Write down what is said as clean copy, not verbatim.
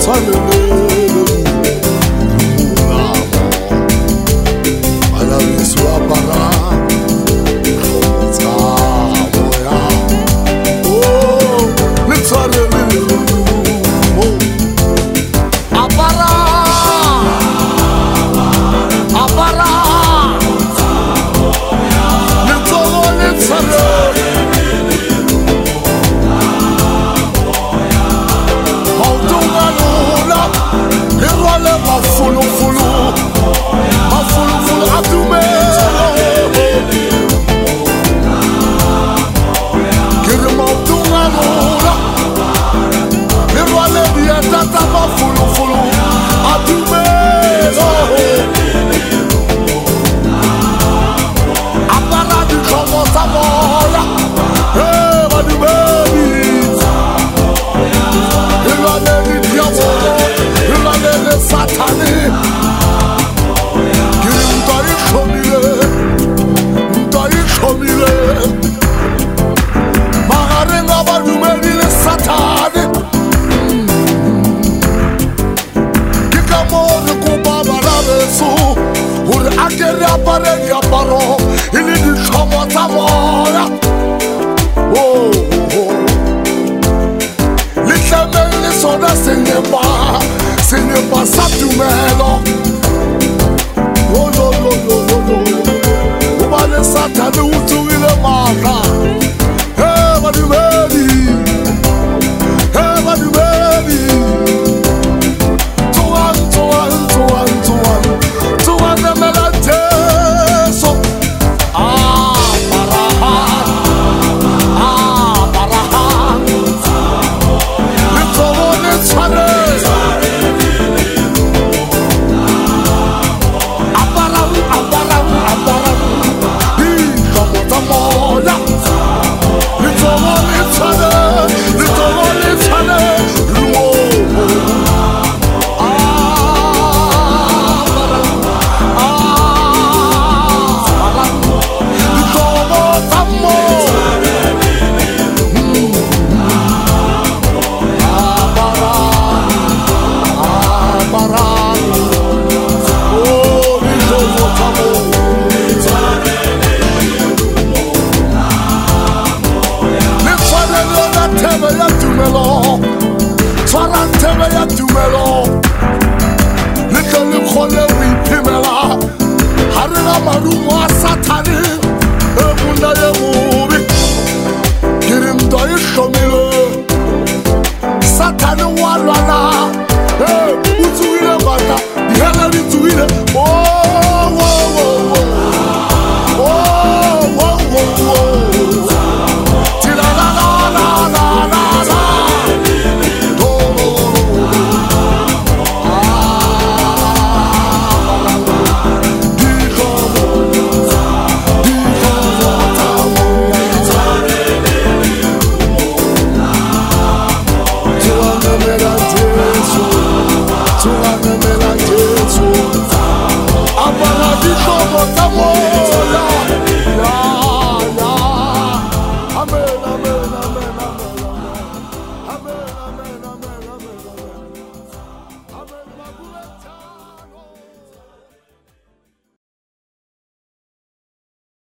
Ce n'est pas ça tout mêlant. Oh non, non, non, non, non. On va les sataner ou tout il est mort. Eh, va du baby. Eh, va du baby. Tuan, tuan, tuan, tuan. Tuan de melateso. Ah, parahan. Ah, parahan. Little one, it's funny. Amen.